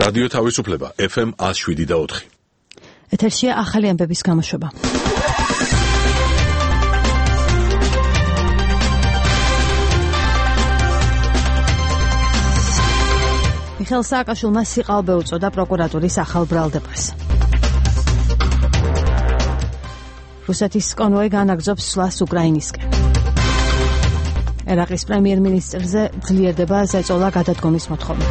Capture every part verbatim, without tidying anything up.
რადიო თავისუფლება ეფ ემ one oh seven და four. ეთერშია ახალი ამბების გამოშვება. მიხეილ სააკაშვილმა სიყალბე უწოდა პროკურატურის ახალ ბრალდებას. რუსეთის კონვოი განაგრძობს სვლას უკრაინისკენ. ერაყის პრემიერ-მინისტრზე ძლიერდება ზეწოლა გადადგომის მოთხოვნა.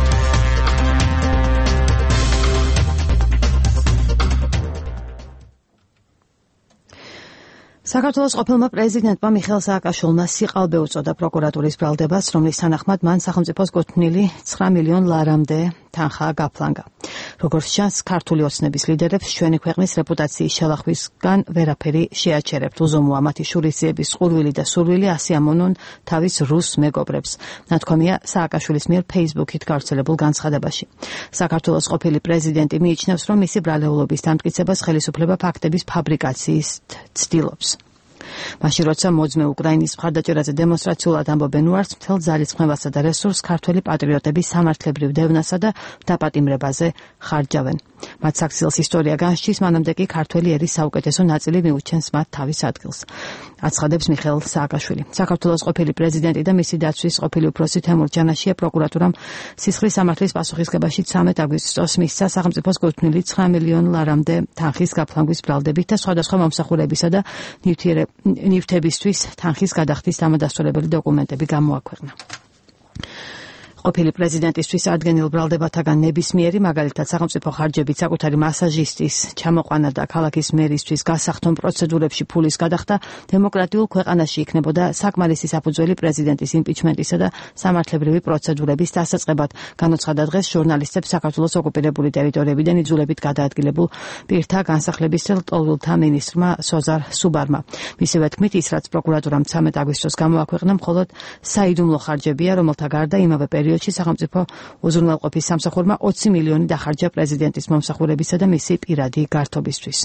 საქართველოს ყოფილმა პრეზიდენტმა მიხეილ სააკაშვილმა სიყალბე უწოდა პროკურატურის ბრალდებას, რომლის თანახმად მან სახელმწიფოს გუთვნილი nine მილიონ ლარამდე თანხა გაფლანგა. როგორც ჩანს, ქართული ოცნების ლიდერებს ჩვენი ქვეყნის რეპუტაციის შელახვისგან ვერაფერი შეაჩერებთ. უზომოა მათი შურისძიების ყურვილი და სურვილი ასიამონონ თავის რუს მეგობრებს. ნათქვამია სააკაშვილის მიერ ფეისბუქით გავრცელებულ განცხადებაში. საქართველოს ყოფილი პრეზიდენტი მიიჩნევს, რომ მისი ბრალეულობის დამტკიცებას ხელისუფლება ფაქტების ფაბრიკაციის ცდილობს. მაშინ როცა მოძმე უკრაინის მხარდაჭერაზე დემონსტრაციულად ამბობენ უარს, მთელ ძალისხმევასა და რესურსს ქართველი პატრიოტები სამართლებრივ დევნასა და დაპატიმრებაზე ხარჯავენ. მათ საქციელს ისტორია განსჯის, მანამდე კი ქართველი ერის საუკეთესო ნაწილი მიუჩენს მათ თავის ადგილს. აცხადებს მიხეილ სააკაშვილი. საქართველოს ყოფილი პრეზიდენტი და მისი დაცვის ყოფილი უფროსი თემურ ჯანაშია პროკურატურამ სისხლის სამართლის პასუხისგებაში ცამეტ აგვისტოს მისცა სახელმწიფოს გუთვნილი nine მილიონ ლარამდე თანხის გაფლანგვის ბრალდებით და სხვადასხვა მომსახურებისა და ნივთებისთვის თანხის გადახდის დამადასტურებელი დოკუმენტები გამოაქვეყნა. ყოფილი პრეზიდენტისთვის ადგენილ ბრალდებათაგან ნებისმიერი, მაგალითად სახელმწიფო ხარჯებით საკუთარი მასაჟისტის ჩამოყვანა და ქალაქის მერისთვის გასახდომ პროცედურებში ფულის გადახდა დემოკრატიულ ქვეყანაში იქნებოდა საკმარისი საფუძველი პრეზიდენტის იმპიჩმენტისა და სამართლებრივი პროცედურების დასაწყებად, განუცხადა დღეს ჟურნალისტებს საქართველოს ოკუპირებული ტერიტორიებიდან იძულებით გადაადგილებულ პირთა განსახლების ლტოლვილთა მინისტრმა სოზარ სუბარმა. მისივე თქმით, ის რაც პროკურატურამ ცამეტ აგვისტოს გამოაქვეყნა, მხოლოდ საიდუმლო ხარჯებია, რომელთა გარდა იმავე პერიოდში სახელმწიფო უზრუნველყოფის სამსახურმა twenty მილიონი დახარჯა პრეზიდენტის მომსახურებისა და მისი პირადი გართობისთვის.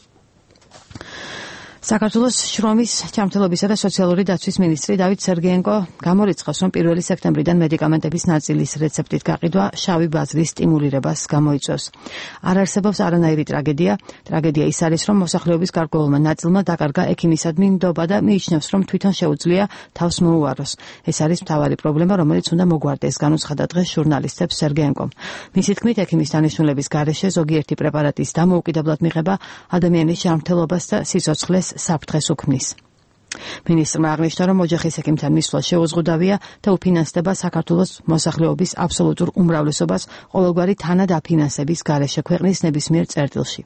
საქართველოს შრომის, ჯანმრთელობისა და სოციალური დაცვის მინისტრი დავით სერგეენკო გამორიცხავს, რომ პირველი სექტემბრიდან მედიკამენტების ნაწილის რეცეპტით გაყიდვა შავი ბაზრის სტიმულირებას გამოიწვევს. არ არსებობს არანაირი ტრაგედია. ტრაგედია ის არის, რომ მოსახლეობის გარკვეულმა ნაწილმა დაკარგა ექიმისადმი ნდობა და მიიჩნევს, რომ თვითონ შეუძლია თავს მოუაროს. ეს არის მთავარი პრობლემა, რომელიც უნდა მოგვარდეს, განუცხადა დღეს ჟურნალისტებს სერგეენკომ. მისი თქმით, ექიმის დანიშნულების გარეშე ზოგიერთი პრეპარატის დამოუკიდებლად მიღება ადამიანის ჯანმრთელობას და სიცოცხლეს საფრთხეს უქმნის. მინისტრმა აღნიშნა, რომ ოჯახის ექიმთან მისვლა შეუზღუდავია და უფინანსდება საქართველოს მოსახლეობის აბსოლუტურ უმრავლესობას ყოველგვარი თანადაფინანსების გარეშე ქვეყნის ნებისმიერ წერტილში.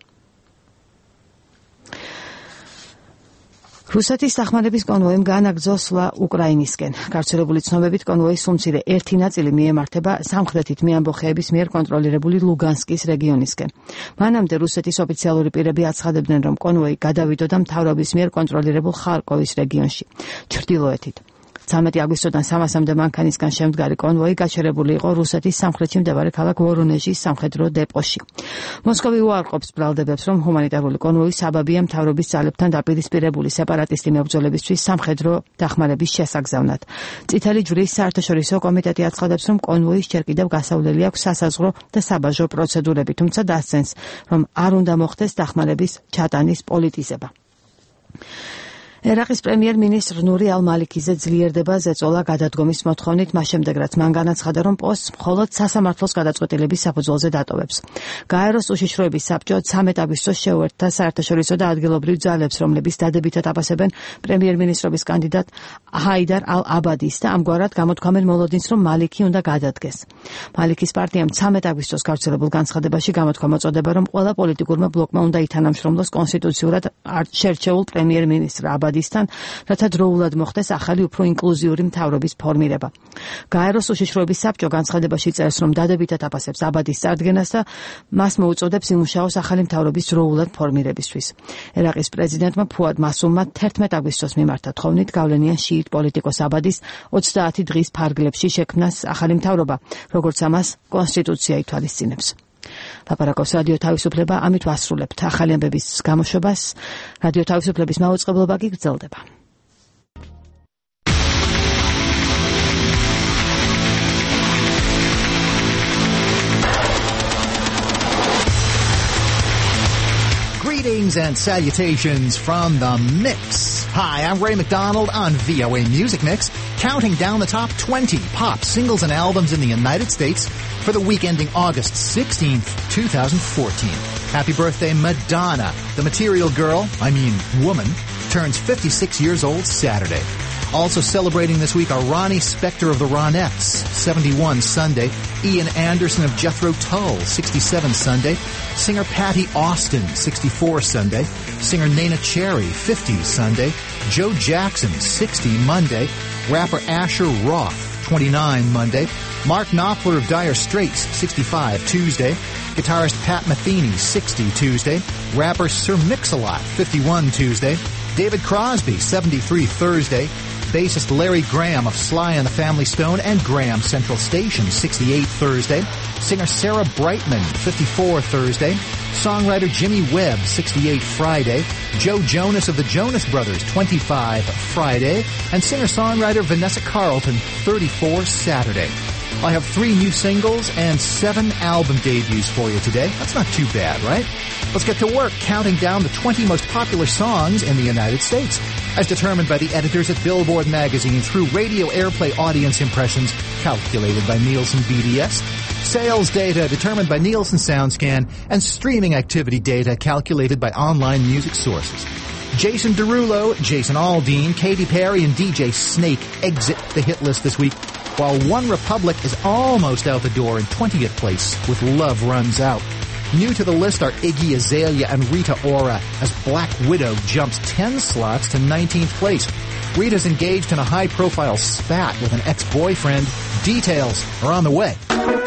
რუსეთის დახმარების კონვოიმ განაგრძო სვლა უკრაინისკენ. გავრცელებული ცნობებით კონვოის უმცირე ერთი ნაწილი მიემართება სამხრეთით მეამბოხეების მიერ კონტროლირებული ლუგანსკის რეგიონისკენ. მანამდე რუსეთის ოფიციალური პირები აცხადებდნენ, რომ კონვოი გადავიდოდა მთავრობის მიერ კონტროლირებულ ხარკოვის რეგიონში, ჩრდილოეთით. ცამეტი აგვისტოდან სამასამდე მანქანისგან შემდგარი კონვოი გაჩერებული იყო რუსეთის სამხრეთში მდებარე ქალაქ ვორონეჟის სამხედრო დეპოში. მოსკოვი უარყოფს ბრალდებებს, რომ ჰუმანიტარული კონვოი საბაბია მთავრობის ძალებთან დაპირისპირებული სეპარატისტი მებრძოლებისთვის სამხედრო დახმარების შესაგზავნად. წითელი ჯვრის საერთაშორისო კომიტეტი აცხადებს, რომ კონვოის ჯერ კიდევ გასავლელი აქვს სასაზღვრო და საბაჟო პროცედურები, თუმცა დასცენს, რომ არ უნდა მოხდეს დახმარების ჩატანის პოლიტიზება. ერაყის პრემიერ-მინისტრ ნური ალ-მალიქიზე ძლიერდება ზეწოლა გადადგომის მოთხოვნით, მას შემდეგ რაც მან განაცხადა, რომ პოსტს მხოლოდ სასამართლოს გადაწყვეტილების საფუძველზე დატოვებს. გაეროს უშიშროების საბჭო ცამეტ აგვისტოს შეუერთდა საერთაშორისო და ადგილობრივ ძალებს, რომლებიც დადებითად აფასებენ პრემიერ-მინისტრობის კანდიდატ ჰაიდარ ალ-აბადის და ამგვარად გამოთქვამენ მოლოდინს, რომ მალიქი უნდა გადადგეს. მალიქის პარტიამ ცამეტ აგვისტოს გავრცელებულ განცხადებაში გამოთქვა მოწოდება, რომ ყველა პოლიტიკურმა ბლოკმა უნდა ითანამშრომლოს კონსტიტუციურად შერჩეულ პრემიერ-მინისტრ აბადისთან, რათა დროულად მოხდეს ახალი უფრო ინკლუზიური მთავრობის ფორმირება. გაეროს უშიშროების საბჭო განცხადებაში წერს, რომ დადებითად აფასებს აბადის წარდგენას და მას მოუწოდებს იმუშაოს ახალი მთავრობის დროულად ფორმირებისთვის. ერაყის პრეზიდენტმა ფუად მასუმმა თერთმეტ აგვისტოს მიმართა თხოვნით გავლენიან შიიტ პოლიტიკოს აბადის ოცდაათი დღის ფარგლებში შექმნას ახალი მთავრობა, როგორც ამას კონსტიტუცია ითვალისწინებს. ლაპარაკობს რადიო თავისუფლება, ამით ვასრულებთ ახალი ამბების გამოშვებას. რადიო თავისუფლების მაუწყებლობა კი გრძელდება. Greetings and salutations from the Mix. Hi, I'm Ray McDonald on V O A Music Mix, counting down the top twenty pop singles and albums in the United States for the week ending August sixteenth, twenty fourteen. Happy birthday, Madonna. The Material Girl, I mean woman, turns fifty-six years old Saturday. Also celebrating this week are Ronnie Spector of the Ronettes, seventy-one Sunday, Ian Anderson of Jethro Tull, sixty-seven Sunday, singer Patty Austin, sixty-four Sunday, singer Nana Cherry, fifty Sunday, Joe Jackson, sixty Monday, rapper Asher Roth, twenty-nine Monday, Mark Knopfler of Dire Straits, sixty-five Tuesday, guitarist Pat Metheny, sixty Tuesday, rapper Sir Mix-a-Lot, fifty-one Tuesday, David Crosby, seventy-three Thursday, bassist Larry Graham of Sly and the Family Stone and Graham Central Station, sixty-eight Thursday, singer Sarah Brightman, fifty-four Thursday, songwriter Jimmy Webb, sixty-eight Friday, Joe Jonas of the Jonas Brothers, twenty-five Friday, and singer-songwriter Vanessa Carlton, thirty-four Saturday. I have three new singles and seven album debuts for you today. That's not too bad, right? Let's get to work counting down the twenty most popular songs in the United States, as determined by the editors at Billboard magazine through radio airplay audience impressions calculated by Nielsen B D S, sales data determined by Nielsen SoundScan, and streaming activity data calculated by online music sources. Jason Derulo, Jason Aldean, Katy Perry, and D J Snake exit the hit list this week, while One Republic is almost out the door in twentieth place with Love Runs Out. New to the list are Iggy Azalea and Rita Ora as Black Widow jumps ten slots to nineteenth place. Rita's engaged in a high-profile spat with an ex-boyfriend. Details are on the way.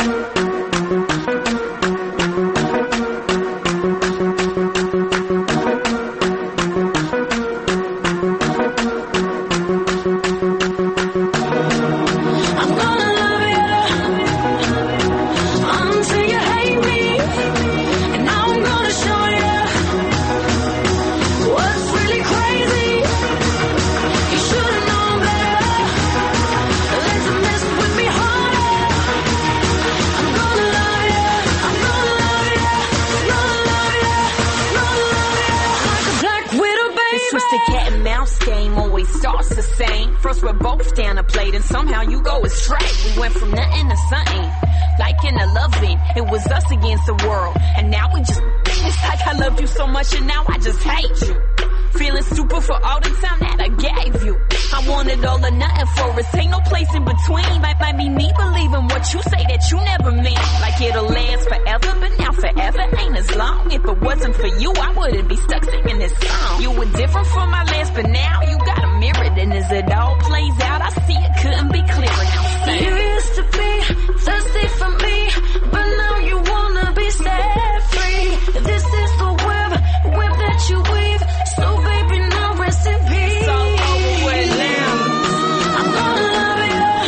Somehow you go astray. We went from nothing to something, like in a loving. It was us against the world, and now we just. It's like I loved you so much, and now I just hate you. Feeling stupid for all the time that I gave you. I wanted all or nothing for us. Ain't no place in between. Might, might be me believing what you say that you never meant. Like it'll last forever, but now forever ain't as long. If it wasn't for you, I wouldn't be stuck singing this song. You were different from my last, but now you got a mirror. And as it all plays out, I see it couldn't be clearer. Now say, you used to be thirsty for me, but now you wanna be set free. This is the web, web that you weave. So baby, now rest in peace. It's all over with now. I'm gonna love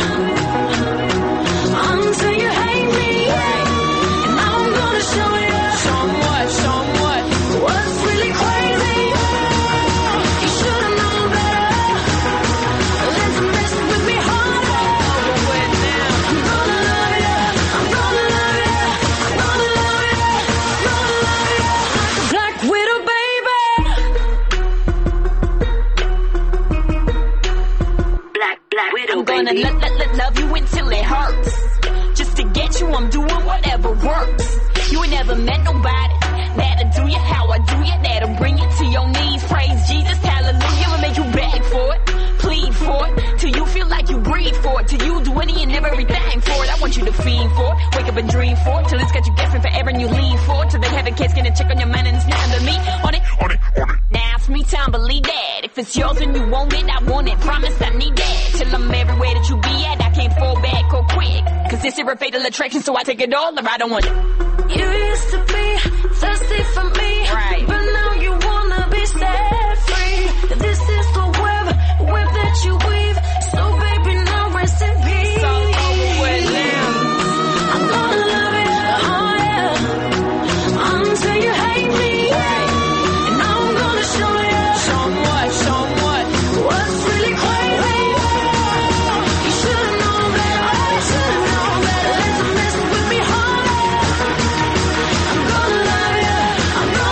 you until you hate me, and now I'm gonna show you. Show 'em what, show 'em what. What's really crazy? You should've known better. Let's mess with me harder. It's all over with now. I'm gonna love you. I'm gonna love you. I'm gonna love you. I'm gonna love you. Black Widow, baby. Black, black widow, I'm gonna baby. Let, let, let love you until it hurts. Just to get you, I'm doing whatever works. You ain't never met nobody that'll do you how I do you. That'll bring you to your knees. Praise Jesus, hallelujah. Will make you beg for it, plead for it, till you feel like you breathe for it, till you do any and everything for it. I want you to fiend for it, wake up and dream for it, till it's got you guessing forever and you lean for it, till they have a case, gonna check on your man and it's not under me. On it, on it, on it. Now it's me time, believe that. If it's yours and you want it, I want it. Promise I need that. Till I'm everywhere that you be at, I can't fall back or quick. Cause this is a fatal attraction, so I take it all or I don't want it. You used to be thirsty for me, right, but now you wanna be set free. This is the web, web that you weave. So baby, now rest in peace. It's all over with now. I'm gonna love it, oh yeah, until you hate me, right. And now I'm gonna show you. Show 'em what, show 'em what. What's really crazy? You should've known better, you should've known better. Let's mess with me harder. I'm gonna love you, I'm gonna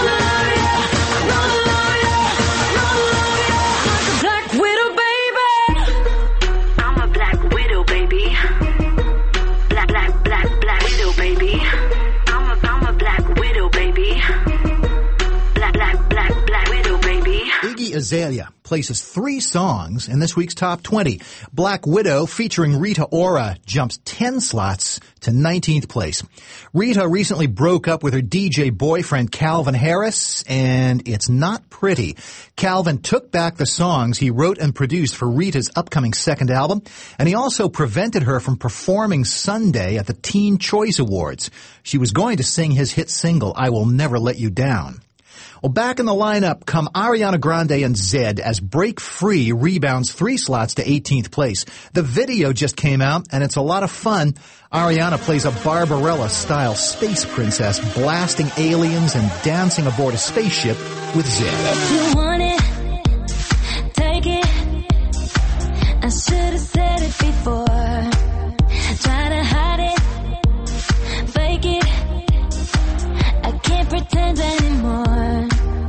Azalea places three songs in this week's top twenty. Black Widow featuring Rita Ora jumps ten slots to nineteenth place. Rita recently broke up with her D J boyfriend Calvin Harris, and it's not pretty. Calvin took back the songs he wrote and produced for Rita's upcoming second album, and he also prevented her from performing Sunday at the Teen Choice Awards. She was going to sing his hit single, I Will Never Let You Down. Well, back in the lineup come Ariana Grande and Zedd as Break Free rebounds three slots to eighteenth place. The video just came out, and it's a lot of fun. Ariana plays a Barbarella-style space princess, blasting aliens and dancing aboard a spaceship with Zedd. If you want it, take it. I should have said it before. Try to hide it, fake it. I can't pretend anymore.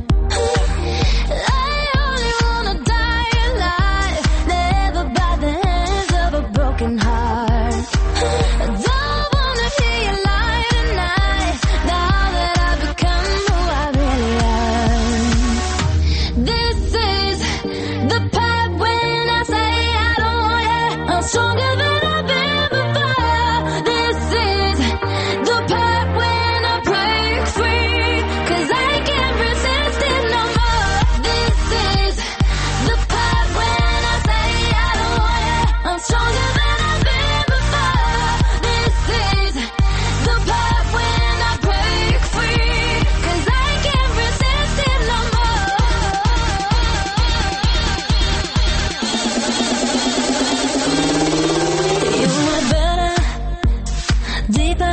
I only wanna die alive, never by the hands of a broken heart. I don't wanna hear you lie tonight, now that I've become who I really am. This is the part when I say I don't want it. I'm stronger than I've been before. This is the part when I break free, 'cause I can't resist it no more. This is the part when I say I don't want it. I'm stronger than I've been before. This is the part when I break free, 'cause I can't resist it no more. You were better, deeper.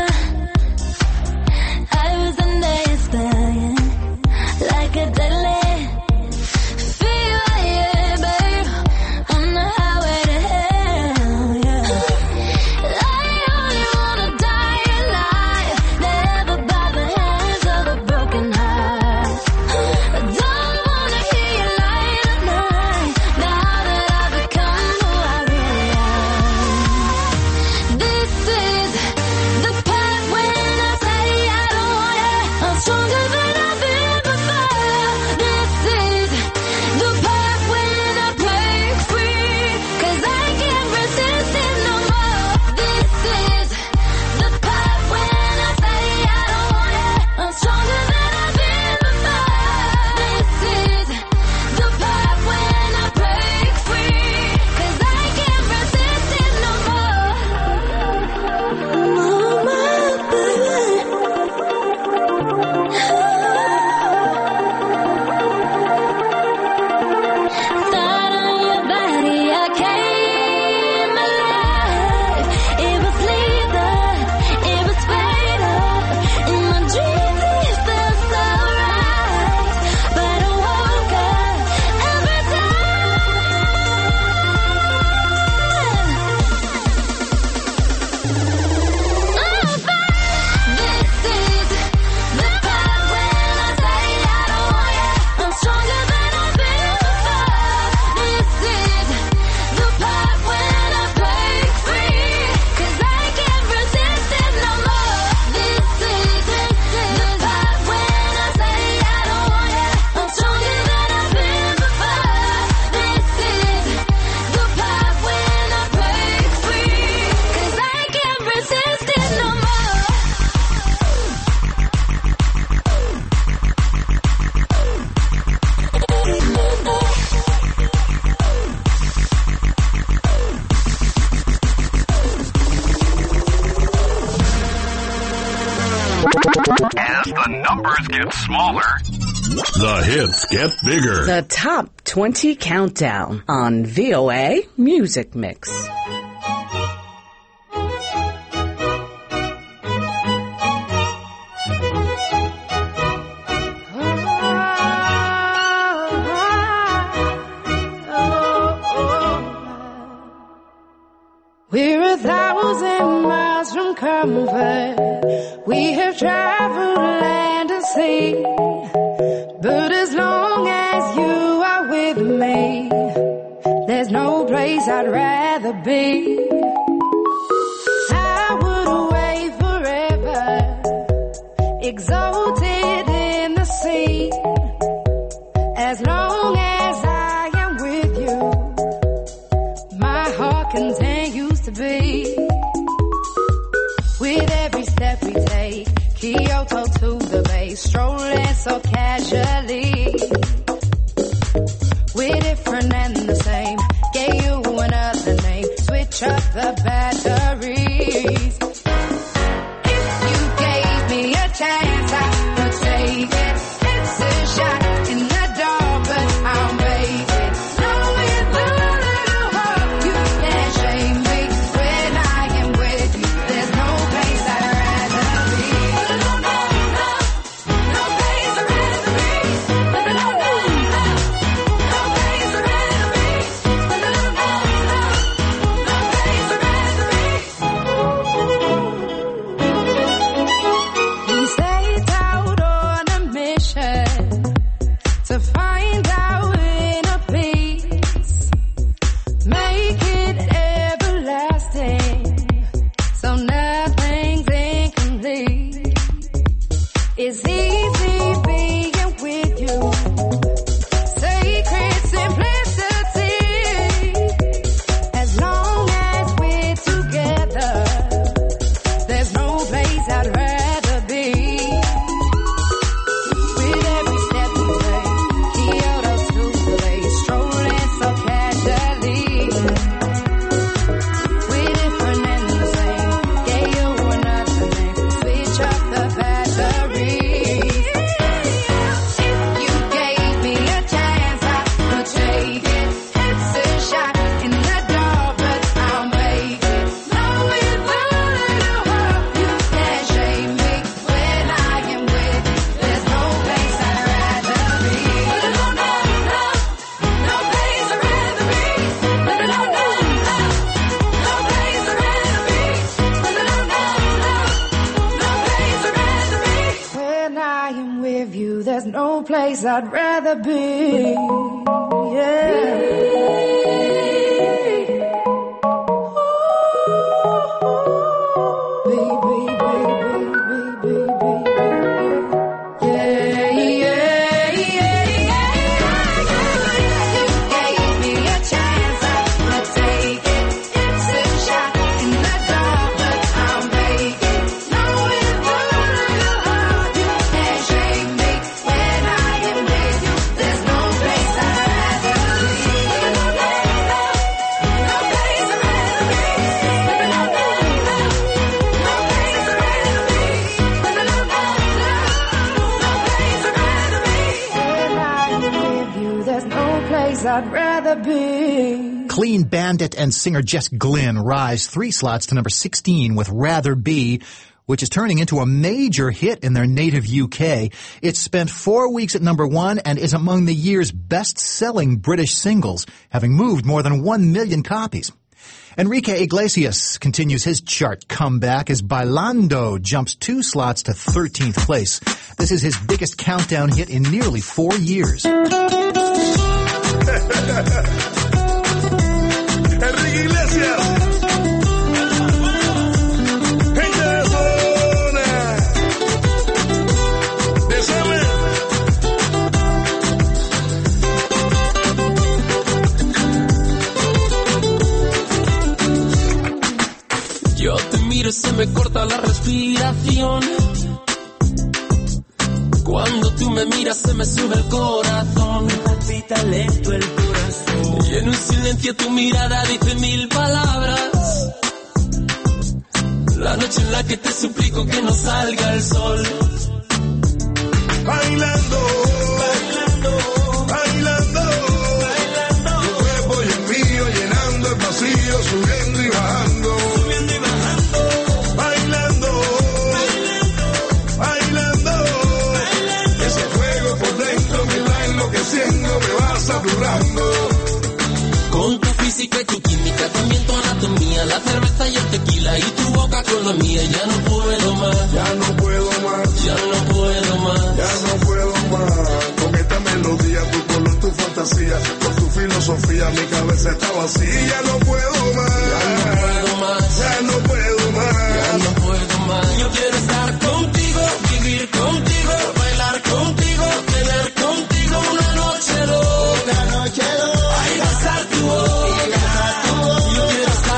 I was under your spell, like a deadly fever, yeah, babe, on the highway to hell, yeah. I only wanna die alive, never by the hands of a broken heart. I don't wanna hear you lie tonight, now that I've become who I really am. This is the part when I say I don't want it. I'm stronger than I've been before. This is the part when I break free, 'cause I can't resist it no more. This is the part when I say I don't want it. I'm stronger than I've been before. This is the part when I break free, 'cause I can't resist it no more. No, my baby. Thought on your body, I came alive. It was lethal, it was fatal. In my dreams it felt so right, but I woke up every time. This is the part when I say I don't want it. I'm stronger than I've been before. This is the part when I break free, 'cause I can't resist it no more. This is the part when I say I don't want it. I'm stronger than I've been before. This is the part when I break free, 'cause I can't resist it no more. As the numbers get smaller, The hits get bigger. The Top twenty Countdown on V O A Music Mix. We're a thousand miles from comfort. We have traveled land and sea. But as long as you are with me, there's no place I'd rather be. I would away forever, exalted in the sea. As long as I continues to be. With every step we take, Kyoto to the bay, strolling so casually. We're different and the same, gave you another name, switch up the batteries. If you gave me a chance, I would take it. It's a shot in the dark, but I'll make it. Knowing the little hope, you can't shame me. When I am with you, there's no place I'd rather be. No, no, no, no place I'd rather be. No, no, no, no, no place I'd rather be. No, no, no, no, no place I'd rather be. We set out on a mission to find our inner peace, make it everlasting, so nothing's incomplete. It's easy being with you, sacred simplicity. As long as we're together, there's no place I'd rather be. With every step we take, Kyoto to the bay, strolling so casually. We're different and the same, gave you another name, switch up the batteries. If you gave me a chance, I would take it. It's a shot in the dark, but I'll make it. Knowing the little hope, you can't shame me. When I am with you, there's no place I'd rather be. No, no, no, no place I'd rather be. No, no, no, no, no place I'd rather be. No, no, no, no, no place I'd rather be. When I am with you, there's no place I'd rather be. Yeah. Baby, baby, baby, baby. Yeah, yeah, yeah, yeah. You gave me a chance, I would take it. It's a shot in the dark, but I'll make it. Knowing the little heart, you can't shame me. When I am with you, there's no place I'd rather be. No, no, no, no place I'd rather be. No, no, no, no, no place I'd rather be. No, no, no, no, no place I'd rather be. When I am with you, there's no place I'd rather be. Clean Bandit and singer Jess Glynn rise three slots to number sixteen with Rather Be, which is turning into a major hit in their native U K. It's spent four weeks at number one and is among the year's best-selling British singles, having moved more than one million copies. Enrique Iglesias continues his chart comeback as Bailando jumps two slots to thirteenth place. This is his biggest countdown hit in nearly four years. Enrique Iglesias. Gente de zona. De saber. Yo te miro y se me corta la respiración. Cuando tú me miras se me sube el corazón. Me palpita lento el corazón. Y en un silencio tu mirada dice mil palabras. La noche en la que te suplico que no salga el sol. Bailando, bailando, bailando, bailando. Tu cuerpo y el mío llenando el vacío, subiendo y bajando, subiendo y bajando. Bailando, bailando, bailando, bailando. Ese fuego por dentro me va enloqueciendo, me va saturando. Con tu física y tu química, también tu anatomía, la cerveza y el tequila y tu boca con la mía. Ya no puedo más, ya no puedo más, ya no puedo más, ya no puedo más. Con esta melodía, tu color, tu fantasía, con tu filosofía, mi cabeza está vacía. Ya no puedo más, ya no puedo más, ya no puedo más, ya no puedo más. Yo quiero estar contigo, vivir contigo, bailar contigo, tener contigo una noche loca, una noche loca. Ay, besar tu boca, yo quiero estar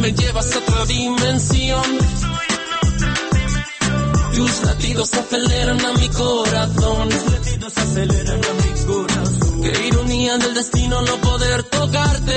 me llevas a otra dimensión. Tus latidos aceleran a mi corazón. Tus latidos aceleran a mi corazón. Qué ironía del destino no poder tocarte,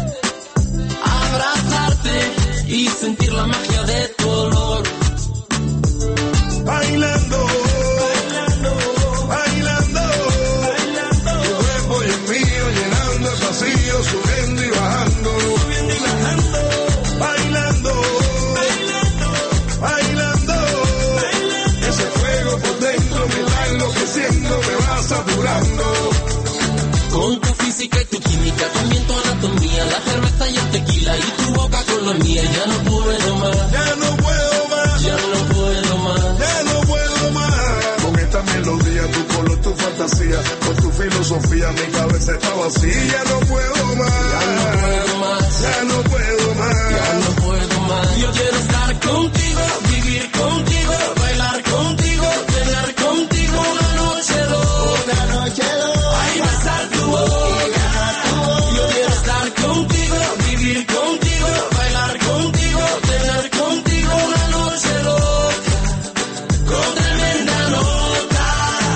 abrazarte y sentir la magia de tu olor. Bailando, bailando, bailando, bailando. Tu cuerpo y el mío llenando el vacío, subiendo y bajando, subiendo y bajando. Bailando, bailando, bailando, bailando. Ese fuego por dentro me va enloqueciendo, me va saturando. Con tu física y tu química, también tu anatomía, la cerveza y el tequila y tu boca con la mía. Ya no puedo más, ya no puedo más, ya no puedo más, ya no puedo más. Con esta melodía, tu color, tu fantasía, con tu filosofía, mi cabeza está vacía. Ya no puedo más, ya no puedo más, ya no puedo más, ya no puedo más. Yo quiero estar contigo, vivir contigo, bailar contigo, tener contigo una noche loca, una noche loca. Ay, besar tu boca, yo quiero estar contigo, vivir contigo, bailar contigo, tener contigo una noche loca, con tremenda nota.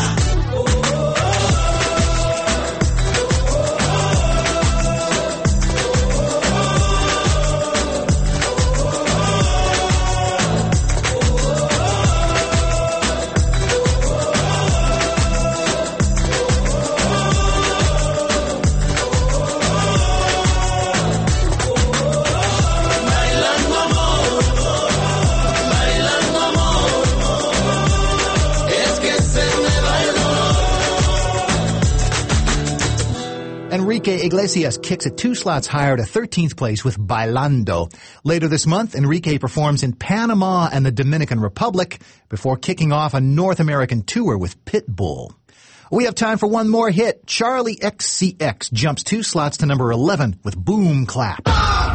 Bailando amor, bailando amor, es que se me va el dolor. Enrique Iglesias kicks it two slots higher to thirteenth place with Bailando. Later this month, Enrique performs in Panama and the Dominican Republic before kicking off a North American tour with Pitbull. We have time for one more hit. Charlie X C X jumps two slots to number eleven with Boom Clap.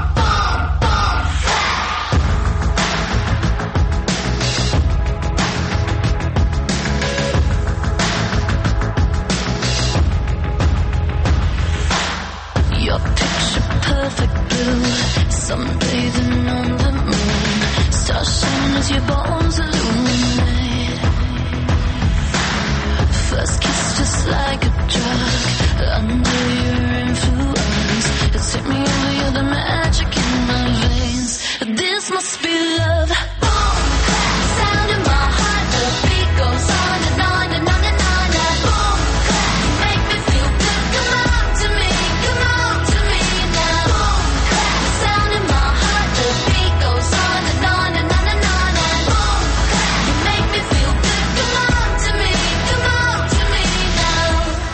Your picture perfect blue, sunbathing on the moon, stars shining as your bones illuminate. First kiss just like a drug, under your influence, it's hit me over, you're the magic in my veins. This must be love. Boom, clap, sound in my heart, the beat goes on and on and on and on. And boom, clap, you make me feel good. Come on to me, come on to me now. Boom, clap, sound in my heart, the beat goes on and on and on and on. And boom, clap, you make me feel good. Come on to me, come on to me now.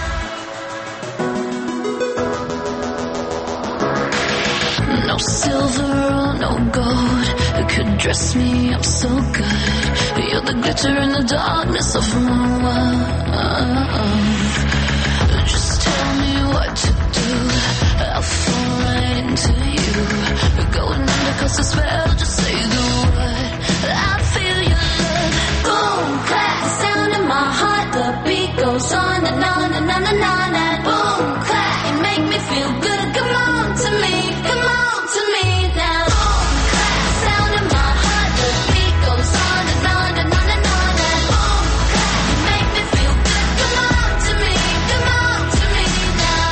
No silver or no gold could dress me up so good. You're the glitter in the darkness of my world. Just tell me what to do, I'll fall right into you. Going under 'cause the spell, just say the word, I feel your love. Boom, clap, the sound in my heart, the beat goes on and on and on and on. And boom, clap, you make me feel good. Come on to me, come on to me now. Boom, clap, the sound in my heart, the beat goes on and on and on and on. And boom, clap, you make me feel good. Come on to me, come on to me now.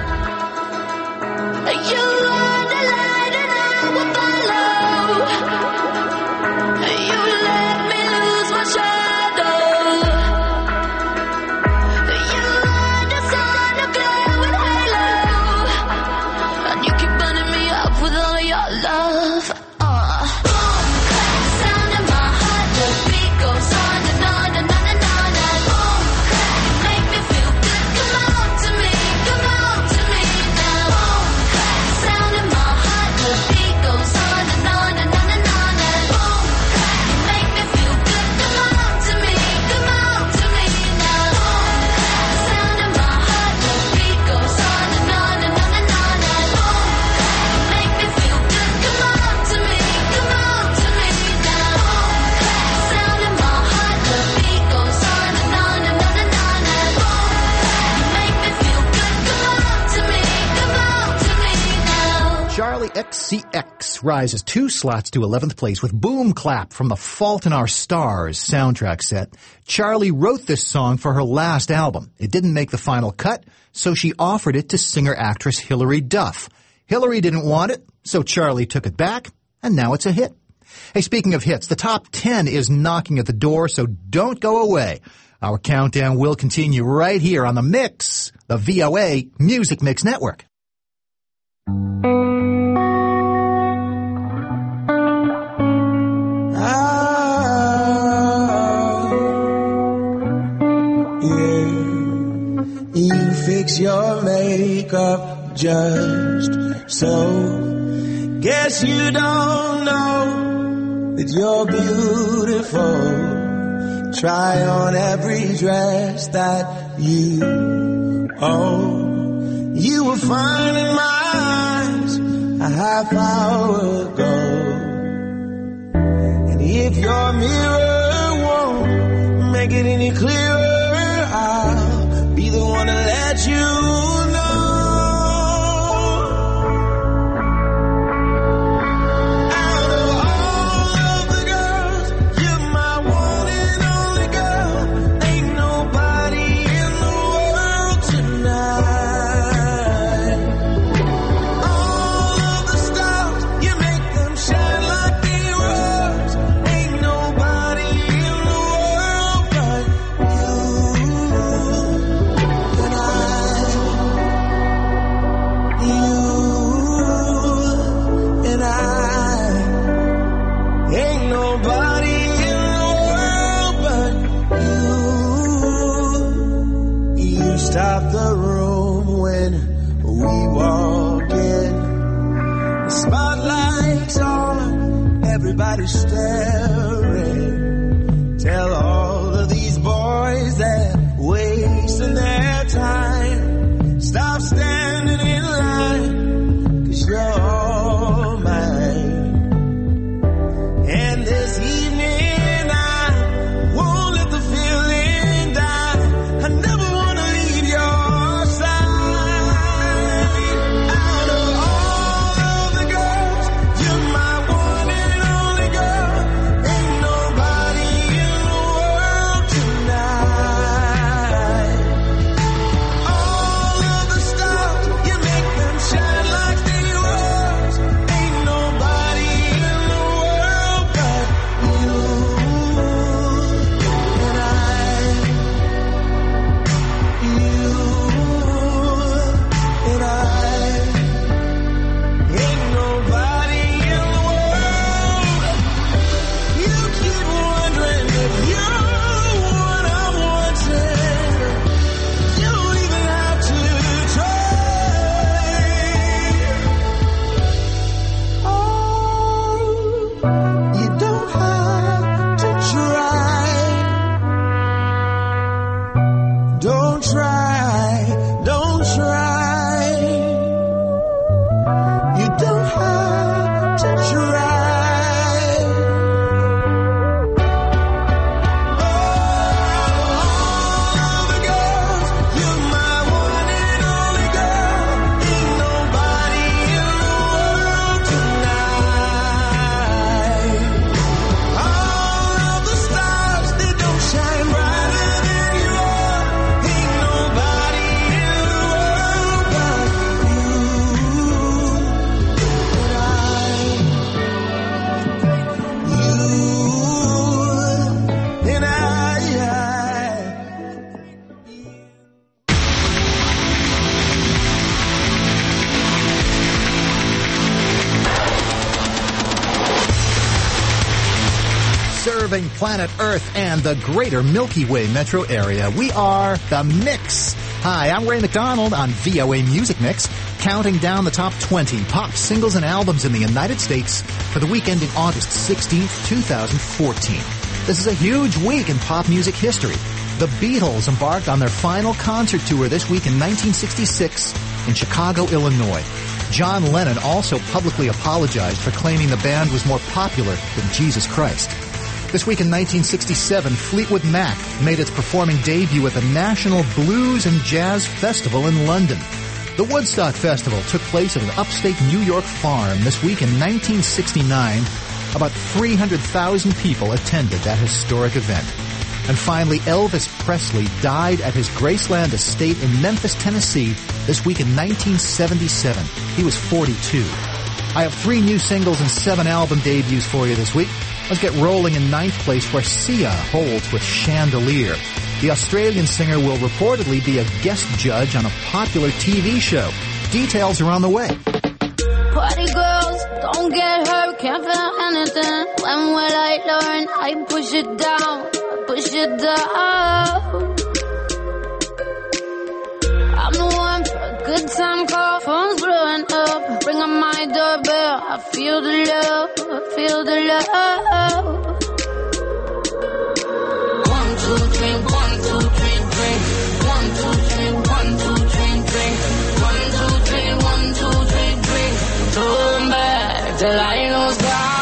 You are the light and I will follow. You let me lose my shadow. You are the sun. X C X rises two slots to eleventh place with Boom Clap from the Fault in Our Stars soundtrack set. Charlie wrote this song for her last album. It didn't make the final cut, so she offered it to singer-actress Hilary Duff. Hilary didn't want it, so Charlie took it back, and now it's a hit. Hey, speaking of hits, the top ten is knocking at the door, so don't go away. Our countdown will continue right here on The Mix, the V O A Music Mix Network. You fix your makeup just so. Guess you don't know that you're beautiful. Try on every dress that you own. You were fine in my eyes a half hour ago. And if your mirror won't make it any clearer, I'll be the one to let you know. Out of all of the girls, you're my one and only girl. Ain't nobody in the world tonight. All of the stars, you make them shine like they rose. Ain't nobody in the world but you. Ain't nobody in the world but you. You stop the room when we walk in. The spotlight's on, everybody's staring. Tell all of these boys that wasting their time. Stop standing in line, 'cause you're all mine. And this evening I won't let the feeling die. I never want to leave your side. Out of all of the girls, you're my one and only girl. Ain't nobody in the world tonight. All of the stars, you make them shine like they rose. Ain't nobody in the world but you. And I, you, and I. Ain't nobody in the world. You keep wondering if you're what I wanted. You don't even have to try. Oh, you don't have to try. Don't try, don't try. You don't have to try. All of the girls, you're my one and only girl. Ain't nobody in the world tonight. All of the stars, they don't shine brighter than you are. Ain't nobody in the world but you. And I, you, and I, Serving planet Earth and the greater Milky Way metro area, we are The Mix. Hi, I'm Ray McDonald on V O A Music Mix, counting down the top twenty pop singles and albums in the United States for the week ending August sixteenth, twenty fourteen. This is a huge week in pop music history. The Beatles embarked on their final concert tour this week in nineteen sixty-six in Chicago, Illinois. John Lennon also publicly apologized for claiming the band was more popular than Jesus Christ. This week in nineteen sixty-seven, Fleetwood Mac made its performing debut at the National Blues and Jazz Festival in London. The Woodstock Festival took place at an upstate New York farm this week in nineteen sixty-nine. About three hundred thousand people attended that historic event. And finally, Elvis Presley died at his Graceland estate in Memphis, Tennessee this week in nineteen seventy-seven. He was forty-two. I have three new singles and seven album debuts for you this week. Let's get rolling in ninth place where Sia holds with Chandelier. The Australian singer will reportedly be a guest judge on a popular T V show. Details are on the way. Party girls, don't get hurt, can't feel anything. When will I learn? I push it down, push it down. I'm the one for a good time call, phone's blowing up. Bring up my doorbell, I feel the love, I feel the love. One, two, three, one, two, three, drink. One, two, three, one, two, three, drink. One, two, three, one, two, three, drink. Turn back till I lose God.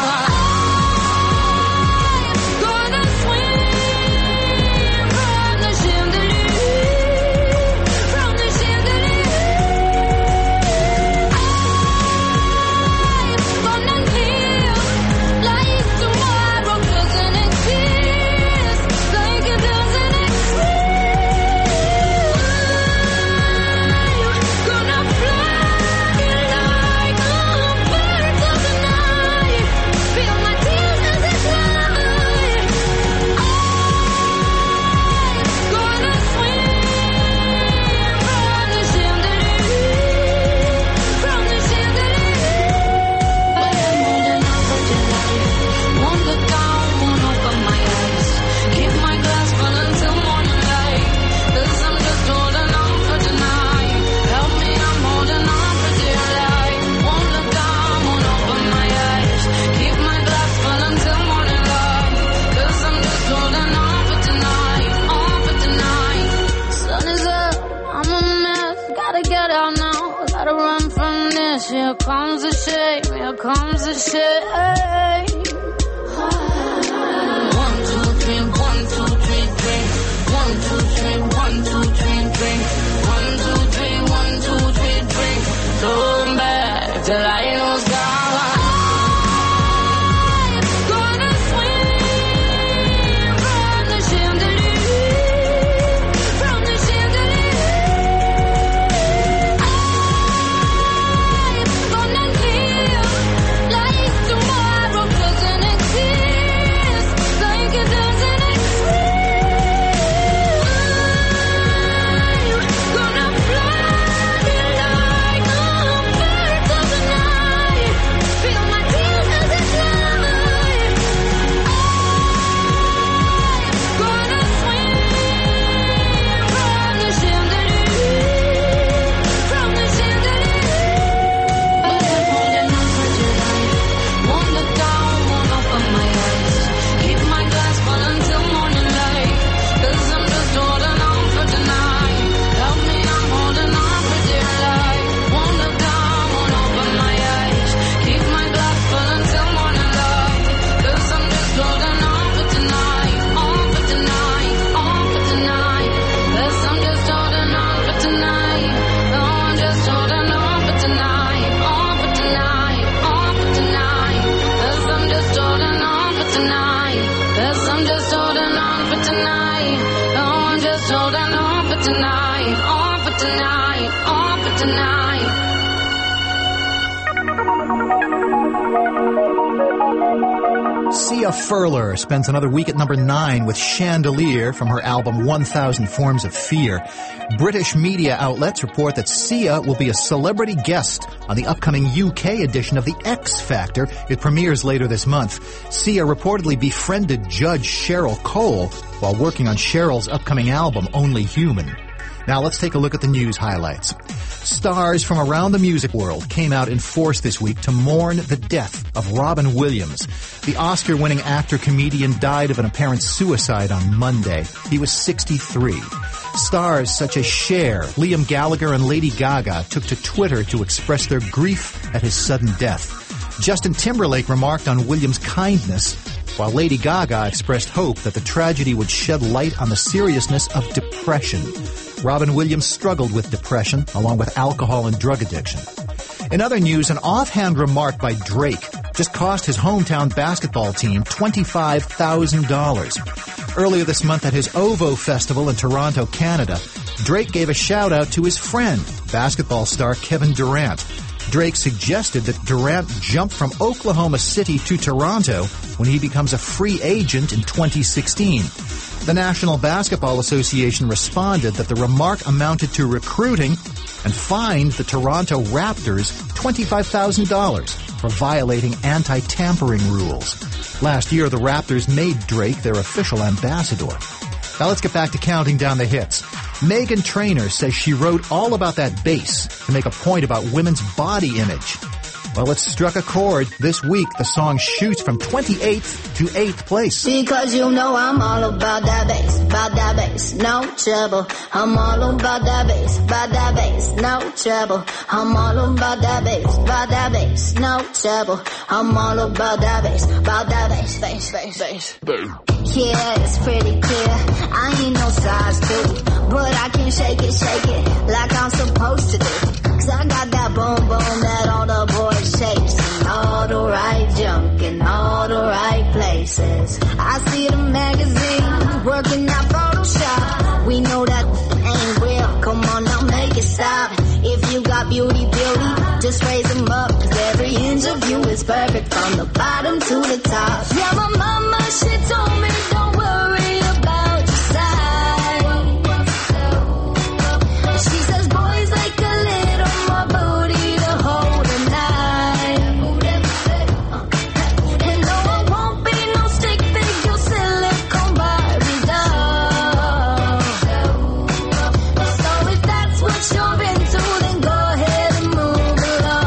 Here comes the shame, here comes the shame. One, two, three, one, two, three, drink. One, two, three, one, two, three, drink. One, two, three, one, two, three, drink. Turn back till I lose God. Sia Furler spends another week at number nine with Chandelier from her album one thousand Forms of Fear. British media outlets report that Sia will be a celebrity guest on the upcoming U K edition of The X Factor. It premieres later this month. Sia reportedly befriended Judge Cheryl Cole while working on Cheryl's upcoming album, Only Human. Now let's take a look at the news highlights. Stars from around the music world came out in force this week to mourn the death of Robin Williams. The Oscar-winning actor-comedian died of an apparent suicide on Monday. He was sixty-three. Stars such as Cher, Liam Gallagher, and Lady Gaga took to Twitter to express their grief at his sudden death. Justin Timberlake remarked on Williams' kindness while Lady Gaga expressed hope that the tragedy would shed light on the seriousness of depression. Robin Williams struggled with depression, along with alcohol and drug addiction. In other news, an offhand remark by Drake just cost his hometown basketball team twenty-five thousand dollars. Earlier this month at his OVO Festival in Toronto, Canada, Drake gave a shout-out to his friend, basketball star Kevin Durant. Drake suggested that Durant jump from Oklahoma City to Toronto when he becomes a free agent in twenty sixteen. The National Basketball Association responded that the remark amounted to recruiting and fined the Toronto Raptors twenty-five thousand dollars for violating anti-tampering rules. Last year, the Raptors made Drake their official ambassador. Now let's get back to counting down the hits. Meghan Trainor says she wrote all about that bass to make a point about women's body image. Well, it struck a chord. This week, the song shoots from twenty-eighth to eighth place. Because you know I'm all about that bass, about that bass, no trouble. I'm all about that bass, about that bass, no trouble. I'm all about that bass, about that bass, no trouble. I'm all about that bass, about that bass, bass, bass, bass. Yeah, it's pretty clear. I ain't no size two, but I can shake it, shake it like I'm supposed to do. Cause I got that boom boom that all the boys shakes, and all the right junk in all the right places. I see the magazine working out Photoshop. We know that ain't real. Come on now, make it stop. If you got beauty, beauty, just raise them up. Cause every inch of you is perfect from the bottom to the top. Yeah, my mama, she told me don't worry about your size. She says boys like a little more booty to hold a knife. And no, it won't be no stick figure silicone Barbie doll. So if that's what you're into, then go ahead and move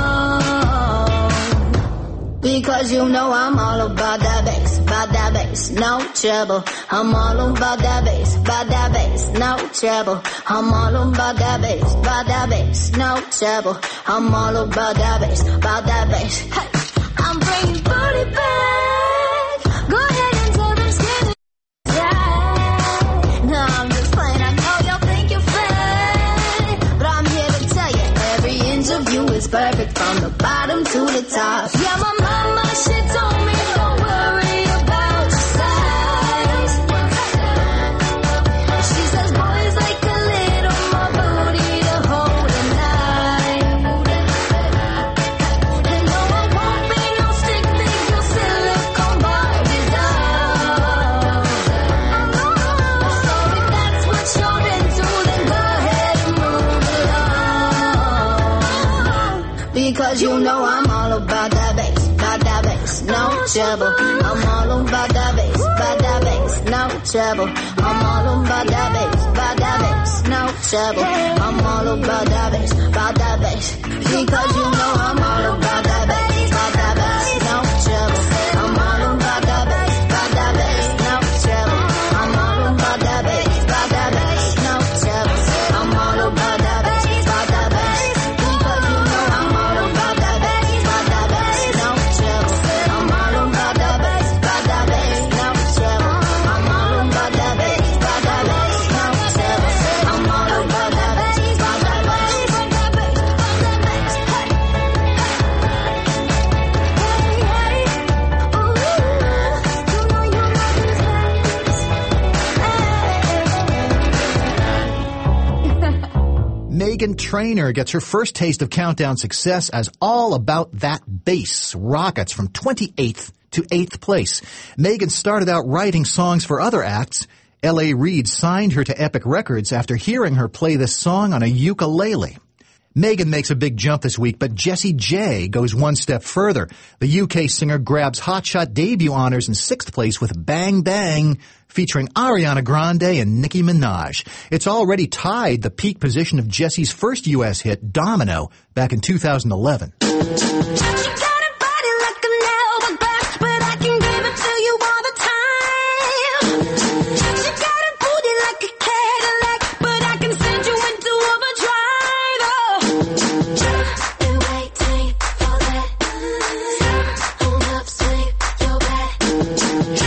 along. Because you know I'm all about that bass, about that bass, no trouble. I'm all about that bass, about that bass, no trouble. I'm all about that bass, about that bass, no trouble. I'm all about that bass, about that bass. Hey, I'm bringing booty back. Go ahead and tell them skinny side. No, I'm just playing. I know y'all think you're fat, but I'm here to tell you every inch of you is perfect from the bottom to the top. Yeah, my mama, she told me don't worry about your size. She says boys like a little more booty to hold a knife. And no, it won't be no stick figure silicone Barbie doll. So if that's what you're into, then go ahead and move along. Because you know I'm all about that bass, about that bass, no trouble. I'm all about that bass, about that bass, no trouble. I'm all about that bass, about that bass, no trouble. I'm all about that bass, about that bass. Because you know I'm all about that bass, about that bass, no trouble. I'm all about that bass, about that bass, no trouble. I'm all about that bass, about that bass, no trouble. I'm all about that bass, about that bass. Because you know I'm all about that bass, about that bass, no trouble. I'm all about that bass, about that bass, no trouble. I'm all about that bass, about that bass, no trouble. I'm all about that bass, about that bass, about that bass, about that bass. Meghan Trainor gets her first taste of Countdown success as All About That Bass rockets from twenty-eighth to eighth place. Meghan started out writing songs for other acts. L A Reid signed her to Epic Records after hearing her play this song on a ukulele. Meghan makes a big jump this week, but Jessie J goes one step further. The U K singer grabs hotshot debut honors in sixth place with Bang Bang, featuring Ariana Grande and Nicki Minaj. It's already tied the peak position of Jessie's first U S hit, Domino, back in two thousand eleven. Waiting for that summer love, sweet your back.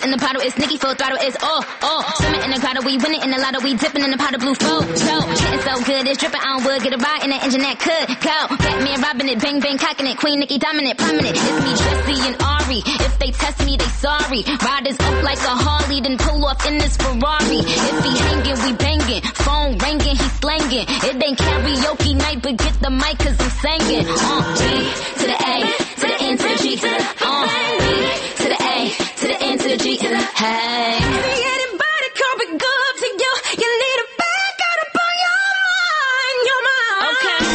in the bottle, it's Nicki full throttle, it's oh, oh. Swimming in the grotto, we winning in the lotto, we dipping in the pot of blue flow. So, getting so good, it's dripping on wood, get a ride in the engine that could go. Batman robbing it, bang bang cocking it, Queen Nicki dominant, prominent. It's me, Jesse and Ari. If they test me, they sorry. Riders up like a Harley, then pull off in this Ferrari. If he hanging, we banging. Phone ringing, he slanging. It ain't karaoke night, but get the mic cause I'm singing. Uh, B to the A, to the N to the G, to the uh, B to the A, to the N to the G, to the hey. Anybody come be good to you? You need a back out up on your mind, your mind. Okay.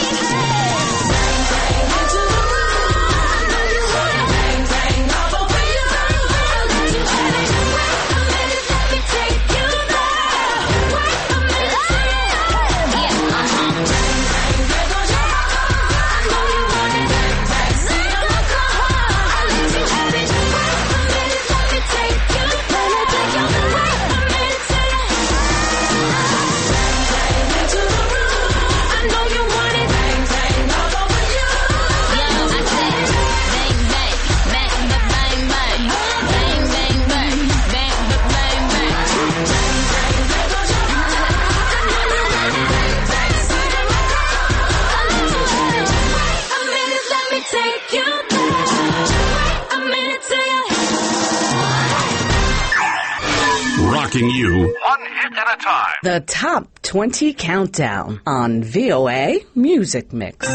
Rocking you one hit at a time. The Top twenty Countdown on V O A Music Mix.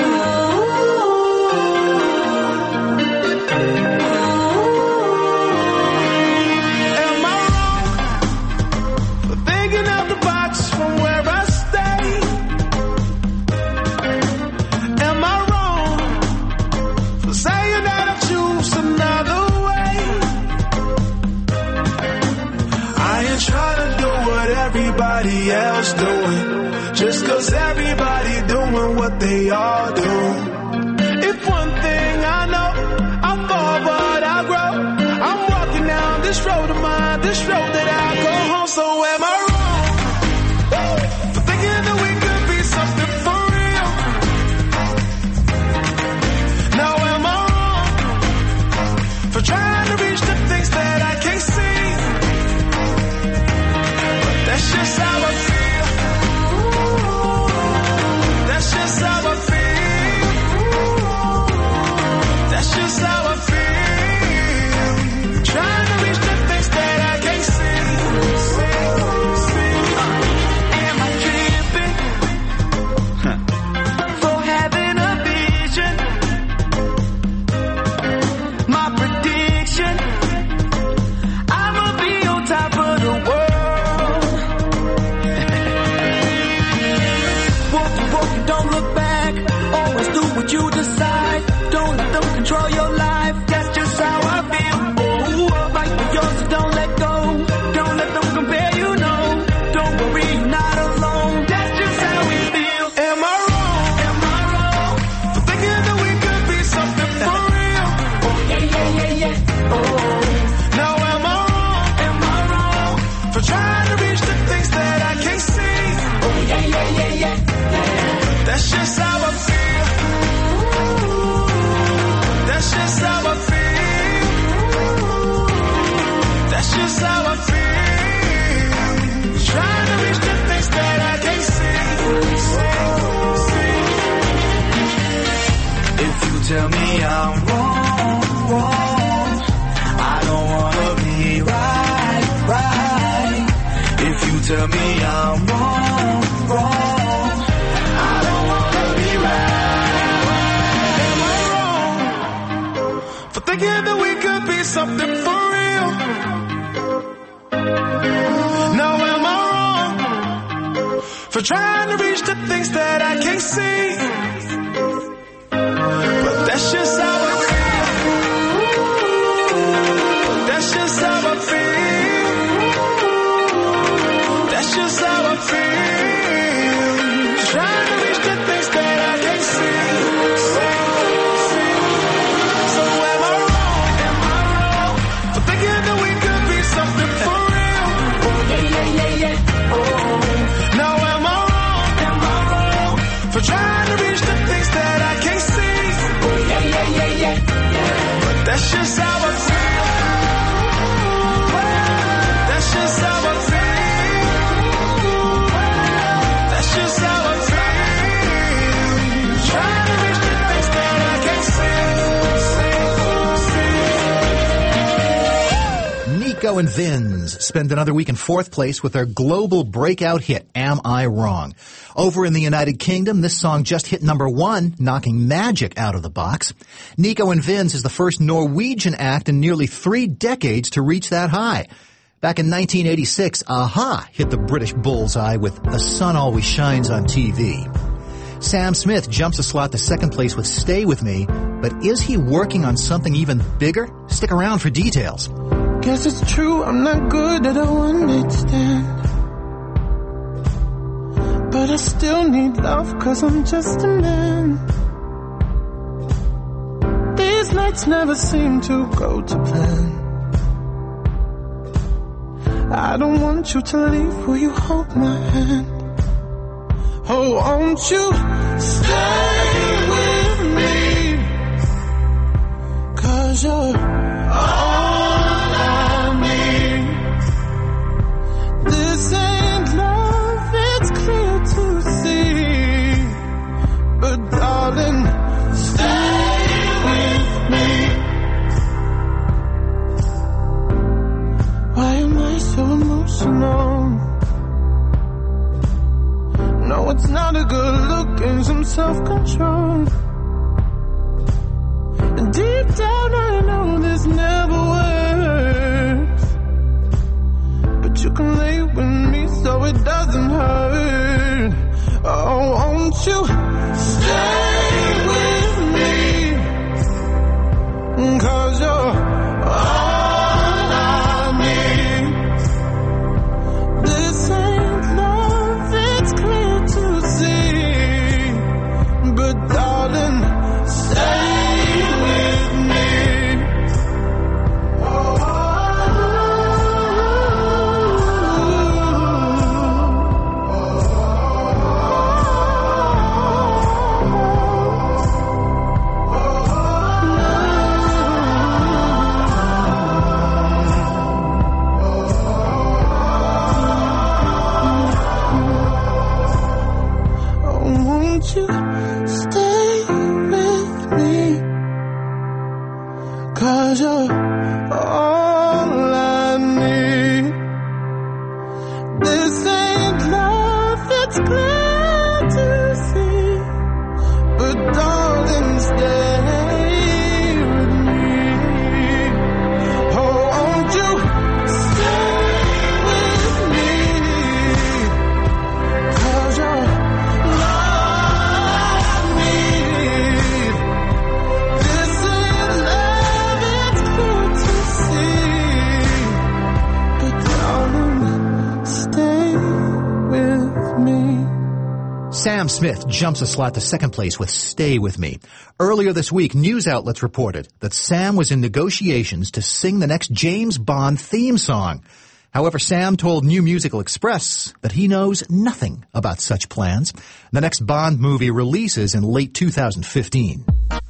Everybody else doing, just cause everybody doing what they all do. If one thing I know, I fall but I grow. I'm walking down this road of mine, this road that I go home. So am I wrong for thinking that we could be something for real? Now am I wrong for trying to reach the things that I can't see? That's just how I feel. That's just how I feel. That's just how I feel. Trying to reach the things that I can't see. See, see. Uh, am I tripping huh. for having a vision? My prediction, I'ma be on top of the world. Don't look back, always do what you decide. Don't let them control your life, that's just how I feel. Oh, fight for yours, so don't let go. Don't let them compare, you know. Don't worry, you're not alone. That's just how we feel. Am I wrong? Am I wrong for thinking that we could be something for real? Oh, yeah, yeah, yeah, yeah. Oh, now am I wrong? Am I wrong for trying to reach the things that I can't see? Oh, yeah, yeah, yeah, yeah. That's just how I feel. That's just how I feel. That's just how I feel. Trying to reach the things that I can't see. If you tell me I'm wrong, wrong, I don't wanna be right, right. If you tell me I'm wrong, wrong, thinking that we could be something for real. Now am I wrong for trying to reach the things that I can't see? But that's just how I feel. That's just how I feel. That's just how I feel. Trying to reach the things that I can't see. Trying to reach the things that I can't see. Oh, yeah, yeah, yeah, yeah, yeah. But that's just how I feel. Nico and Vinz spend another week in fourth place with their global breakout hit, Am I Wrong? Over in the United Kingdom, this song just hit number one, knocking Magic out of the box. Nico and Vinz is the first Norwegian act in nearly three decades to reach that high. Back in nineteen eighty-six, Aha hit the British bullseye with The Sun Always Shines on T V. Sam Smith jumps a slot to second place with Stay With Me, but is he working on something even bigger? Stick around for details. Guess it's true, I'm not good at a one-night stand. But I still need love, cause I'm just a man. These nights never seem to go to plan. I don't want you to leave, will you hold my hand? Oh, won't you stay with me? Cause you're all I need. This ain't love, it's clear to see. But darling, stay with me. Why am I so emotional? No, it's not a good look and some self-control. And deep down I know this never works. But you can lay with me so it doesn't hurt. Oh, won't you stay with me? Cause you're all I need. This ain't love, it's clear to see. But darling, stay with me. Won't you stay with me? Cause you're all I need. This ain't love, it's clear to see. But darling, stay with me. Oh, won't you stay with me? Cause you're Sam Smith jumps a slot to second place with Stay With Me. Earlier this week, news outlets reported that Sam was in negotiations to sing the next James Bond theme song. However, Sam told New Musical Express that he knows nothing about such plans. The next Bond movie releases in late two thousand fifteen.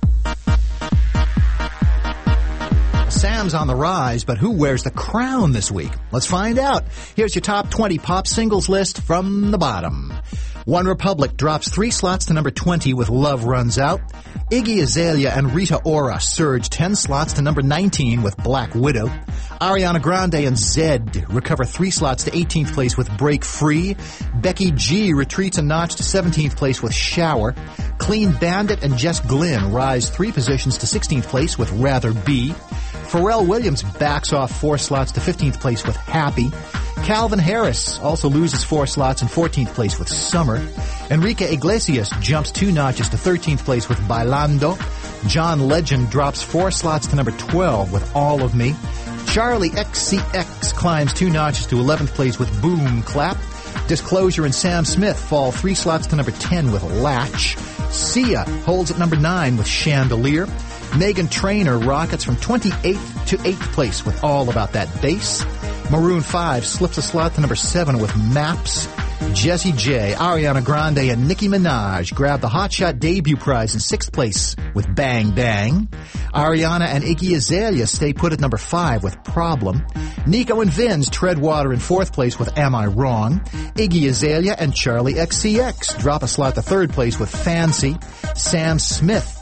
Sam's on the rise, but who wears the crown this week? Let's find out. Here's your top twenty pop singles list from the bottom. One Republic drops three slots to number twenty with Love Runs Out. Iggy Azalea and Rita Ora surge ten slots to number nineteen with Black Widow. Ariana Grande and Zedd recover three slots to eighteenth place with Break Free. Becky G retreats a notch to seventeenth place with Shower. Clean Bandit and Jess Glynn rise three positions to sixteenth place with Rather Be. Pharrell Williams backs off four slots to fifteenth place with Happy. Calvin Harris also loses four slots in fourteenth place with Summer. Enrique Iglesias jumps two notches to thirteenth place with Bailando. John Legend drops four slots to number twelve with All of Me. Charlie X C X climbs two notches to eleventh place with Boom Clap. Disclosure and Sam Smith fall three slots to number ten with Latch. Sia holds at number nine with Chandelier. Meghan Trainor rockets from twenty-eighth to eighth place with All About That Bass. Maroon five slips a slot to number seven with Maps. Jessie J, Ariana Grande, and Nicki Minaj grab the Hotshot debut prize in sixth place with Bang Bang. Ariana and Iggy Azalea stay put at number five with Problem. Nico and Vinz tread water in fourth place with Am I Wrong? Iggy Azalea and Charlie X C X drop a slot to third place with Fancy. Sam Smith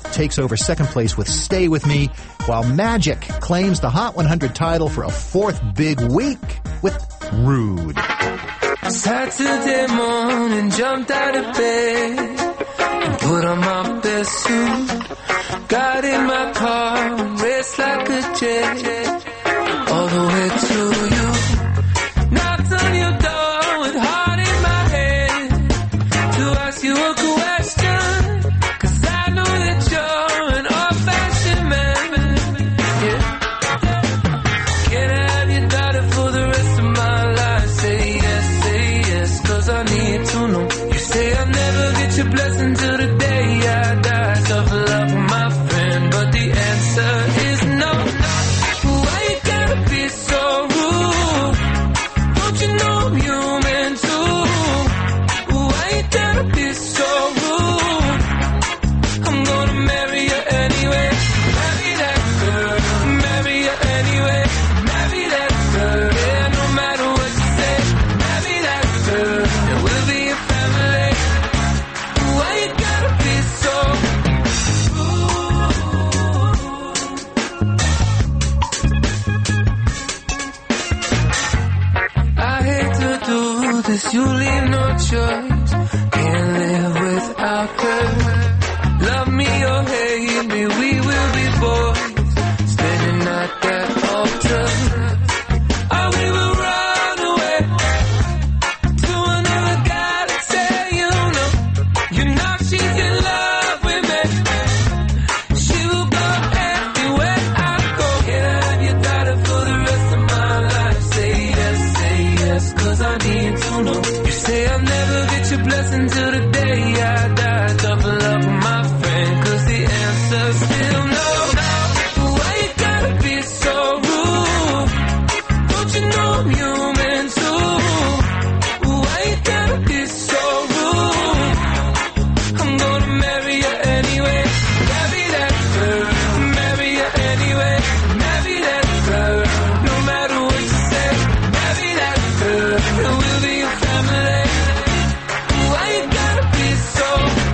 takes over second place with Stay With Me, while Magic claims the Hot one hundred title for a fourth big week with Rude. Saturday morning, jumped out of bed and put on my best suit. Got in my car and raced like a jet all the way to you. Knocked on your door with heart in my head to ask you a question, 'cause I know that you're an old-fashioned man. Yeah. Can I have your daughter for the rest of my life? Say yes, say yes, 'cause I need to know. You say I'll never get your blessing till the day I die. Tough love, my friend, but the answer is no. Why you gotta be so rude? Don't you know I'm human too? Why you gotta be so rude? I'm gonna marry you anyway. Marry that girl. Marry you anyway. Marry that girl. Yeah, no matter what you say. Marry that girl. And we'll be a family. Why you gotta be so I hate to do this, you leave no choice. Can't live without her. Love me or hate me, we will be boys. Standing at that altar. Oh, we will run away to another guy to say you know. You know she's in love with me. She will go everywhere I go. Can I have your daughter for the rest of my life? Say yes, say yes, 'cause I need to know. You say I'll never get your blessing till the day I die. Tough love, my friend, 'cause the answer's still no. Why you gotta be so rude? Don't you know I'm human too? Why you gotta be so rude? I'm gonna marry you anyway. Marry that girl. Marry you anyway. Marry that girl. No matter what you say. Marry that girl. And we'll be a family. Why you gotta be so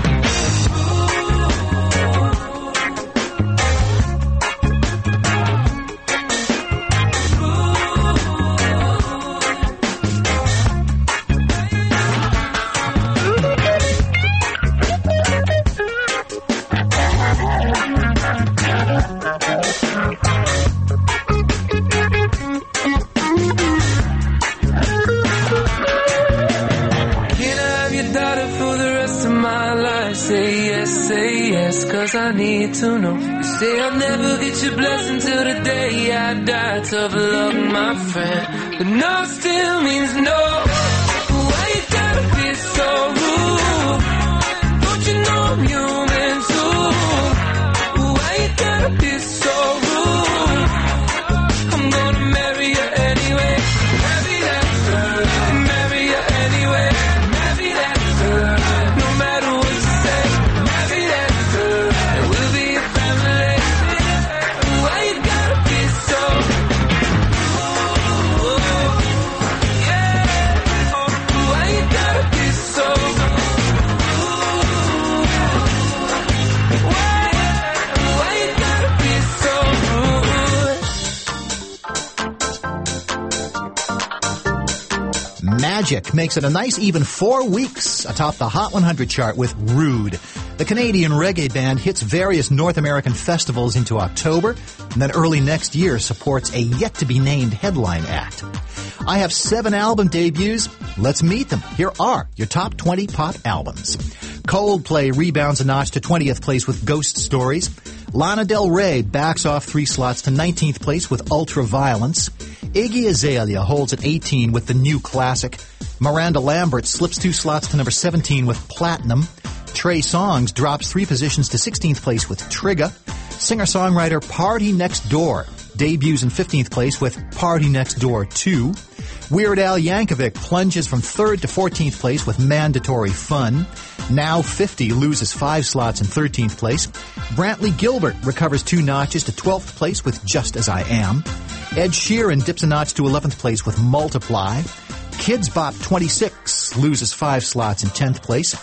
Can I have your daughter for the rest of my life? Say yes, say yes, 'cause I need to know. You say I'll never get your blessing till the day I die. Tough love, my friend, but no still means no. Why you gotta be so rude? Don't you know I'm human too? Why you gotta be so rude? I'm gonna marry you anyway. Marry that girl. Marry you anyway. Marry that girl. No matter what you say. Marry that girl. And we'll be a family. Why you gotta be so yeah. Why you gotta be so Why, why you gotta be so rude? Magic makes it a nice even four weeks atop the Hot one hundred chart with Rude. The Canadian reggae band hits various North American festivals into October, and then early next year supports a yet-to-be-named headline act. I have seven album debuts. Let's meet them. Here are your top twenty pop albums. Coldplay rebounds a notch to twentieth place with Ghost Stories. Lana Del Rey backs off three slots to nineteenth place with Ultraviolence. Iggy Azalea holds at eighteen with the new classic. Miranda Lambert slips two slots to number seventeen with Platinum. Trey Songz drops three positions to sixteenth place with Trigger. Singer-songwriter Party Next Door debuts in fifteenth place with Party Next Door two. Weird Al Yankovic plunges from third to fourteenth place with Mandatory Fun. Now fifty loses five slots in thirteenth place. Brantley Gilbert recovers two notches to twelfth place with Just As I Am. Ed Sheeran dips a notch to eleventh place with Multiply. Kids Bop twenty-six loses five slots in tenth place.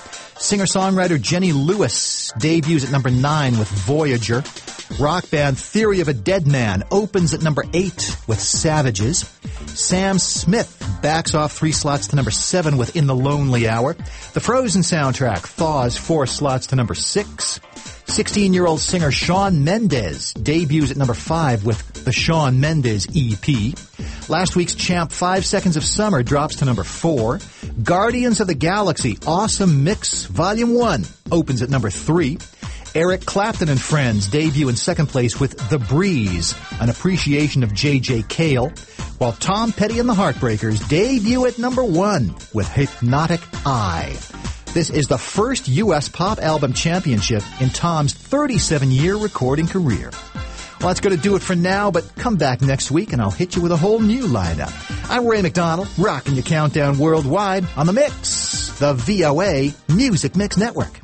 Singer-songwriter Jenny Lewis debuts at number nine with Voyager. Rock band Theory of a Dead Man opens at number eight with Savages. Sam Smith backs off three slots to number seven with In the Lonely Hour. The Frozen soundtrack thaws four slots to number six. sixteen-year-old singer Shawn Mendes debuts at number five with the Shawn Mendes E P. Last week's champ Five Seconds of Summer drops to number four. Guardians of the Galaxy Awesome Mix Volume one opens at number three. Eric Clapton and Friends debut in second place with The Breeze, an appreciation of J J Cale, while Tom Petty and the Heartbreakers debut at number one with Hypnotic Eye. This is the first U S pop album championship in Tom's thirty-seven-year recording career. Well, that's going to do it for now, but come back next week and I'll hit you with a whole new lineup. I'm Ray McDonald, rocking your countdown worldwide on The Mix, the V O A Music Mix Network.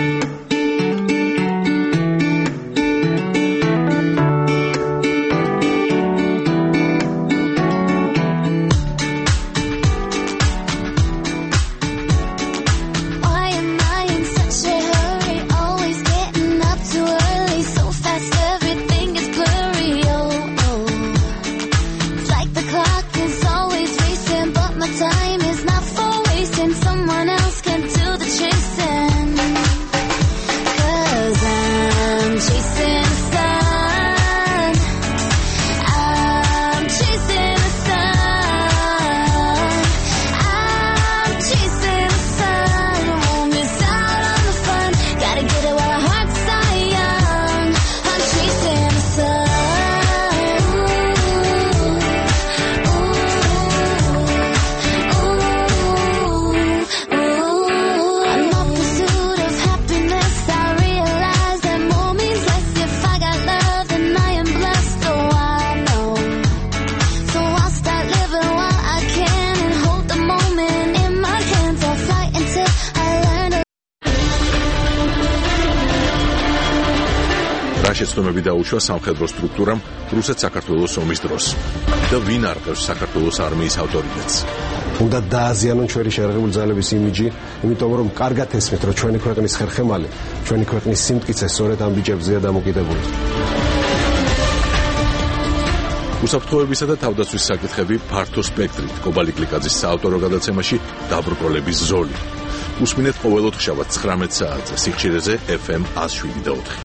შეცდომები დაუშვა სამხედრო სტრუქტურამ რუსეთ-საქართველოს ომის დროს და ვინ არყევს საქართველოს არმიის ავტორიტეტს. უნდა დააზიანონ ჩვენი შეერაღებული ძალების იმიჯი, იმიტომ რომ კარგად ესმით, რომ ჩვენი ქვეყნის ხერხემალი, ჩვენი ქვეყნის სიმტკიცე სწორედ ამ ბიჭებზეა დამოკიდებული. უსაფრთხოებისა და თავდაცვის საკითხები ფართო სპექტრით კობალი კლიკაძის საავტორო გადაცემაში დაბრკოლების ზოლი. უსმინეთ ყოველ ოთხშაბათს ცხრამეტ საათზე სიხშირეზე ეფ ემ one oh seven point four.